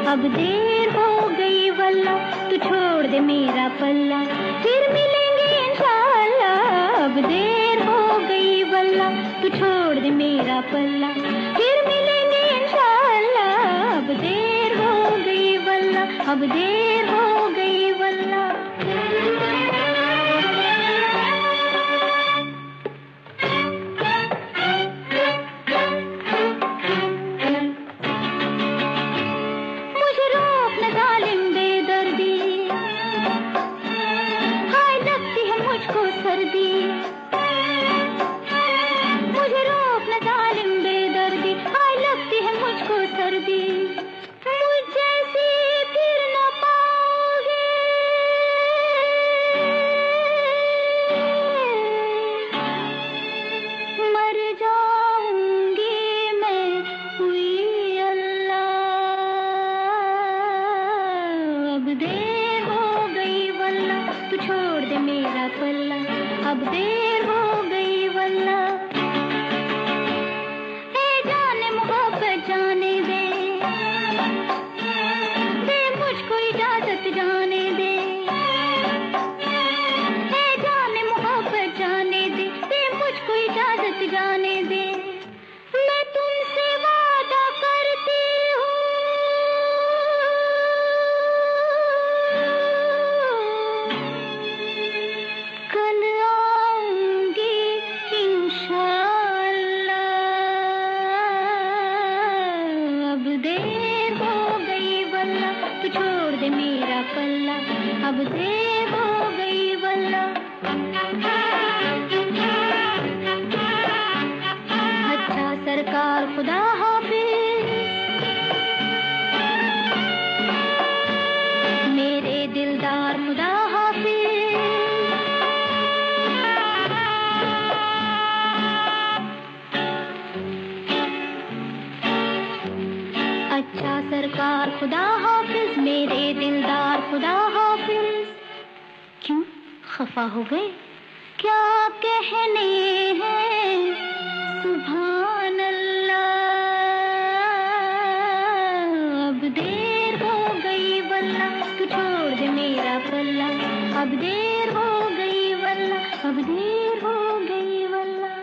अब देर हो गई वल्ला, तू छोड़ दे मेरा पल्ला, फिर मिलेंगे इंशाअल्लाह। अब देर हो गई वल्ला, तू छोड़ दे मेरा पल्ला, फिर मिलेंगे इंशाअल्लाह। अब देर हो गई वल्ला, अब देर हो गई वल्ला। मुझे रोक न जालिम बेदर्दी, हाय लगती है मुझको सर्दी। मुझ जैसी फिर न पाओगे, मर जाऊंगी मैं हुई अल्लाह। अब देर हो गई वल्ला, तू छोड़ दे मेरा पल्ला, अब देर हो गई वल्ला। ए जाने मोहब्बत जाने दे, दे मुझको इजाजत जाने दे। ए जाने मोहब्बत जाने दे, दे मुझको इजाजत जाने दे। मैं तुमसे वादा करती हूँ, कल आऊंगी इंशाअल्लाह। अब देर हो गई वल्ला, तू छोड़ दे मेरा पल्ला, अब देर हो गई वल्ला। अच्छा सरकार खुदा हाफिज, मेरे दिलदार खुदा हाफिज। अच्छा सरकार खुदा हाफिज, मेरे दिलदार खुदा हाफिज। क्यों खफा हो गए, क्या कहने हैं सुभान अल्लाह। अब देर हो गई वल्ला, तू छोड़ दे मेरा पल्ला, अब देर हो गई वल्ला, अब देर हो